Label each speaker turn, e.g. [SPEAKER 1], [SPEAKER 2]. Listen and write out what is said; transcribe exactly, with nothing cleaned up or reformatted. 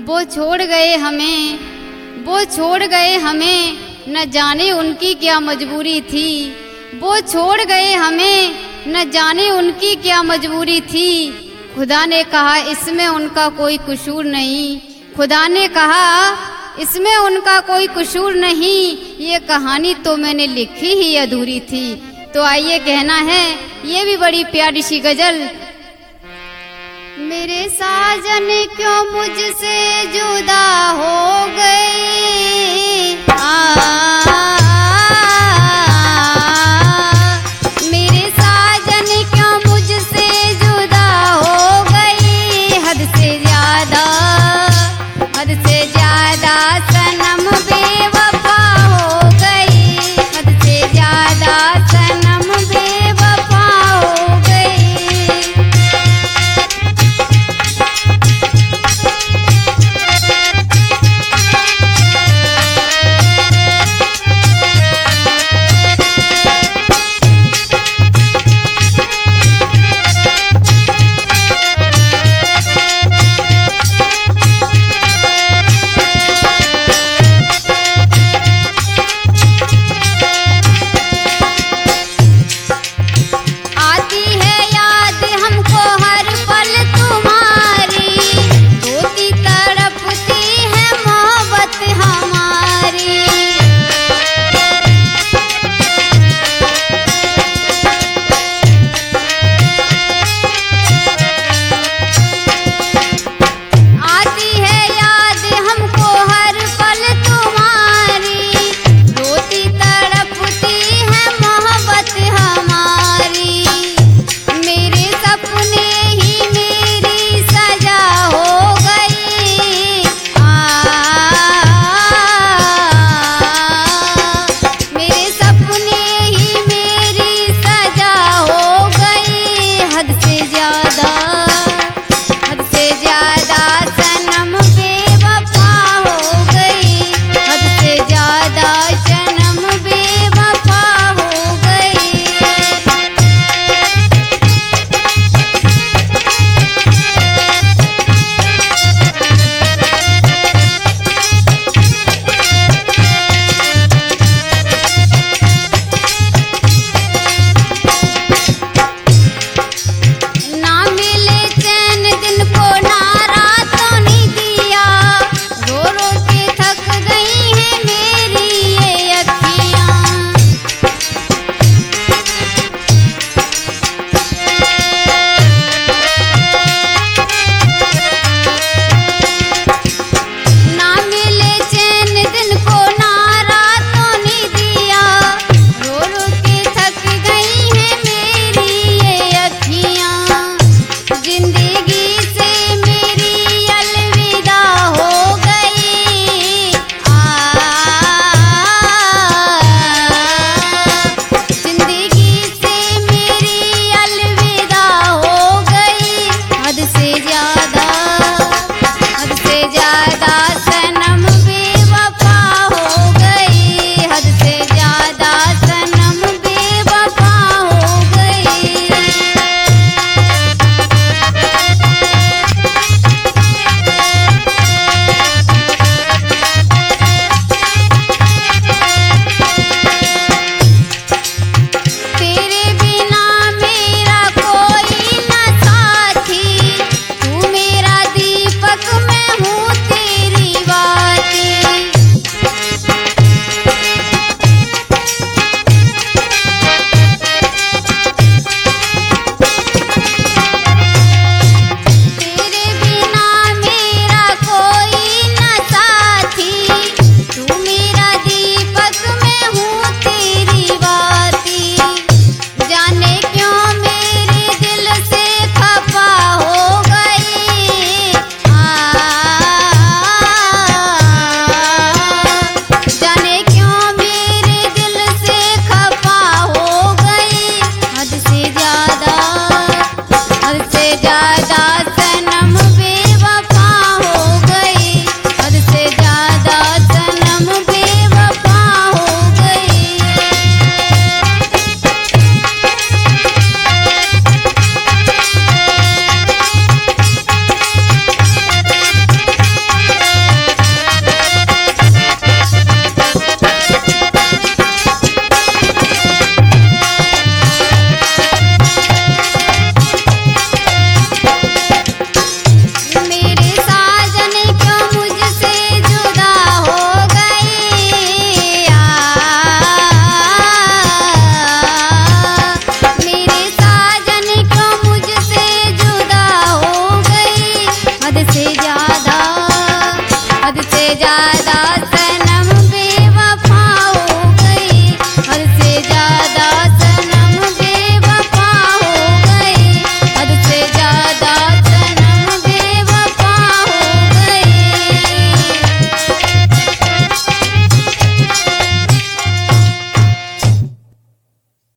[SPEAKER 1] वो छोड़ गए हमें, वो छोड़ गए हमें, न जाने उनकी क्या मजबूरी थी। वो छोड़ गए हमें, न जाने उनकी क्या मजबूरी थी। खुदा ने कहा इसमें उनका कोई कसूर नहीं, खुदा ने कहा इसमें उनका कोई कसूर नहीं। ये कहानी तो मैंने लिखी ही अधूरी थी। तो आइए कहना है ये भी बड़ी प्यारी सी गजल। मेरे साजन क्यों मुझसे जुदा हो गए, आ मेरे साजन क्यों मुझसे जुदा हो गई। हद से ज्यादा, हद से ज्यादा सनम बेवफा हो गई। हद से ज्यादा सनम बेवफा हो गई। दादा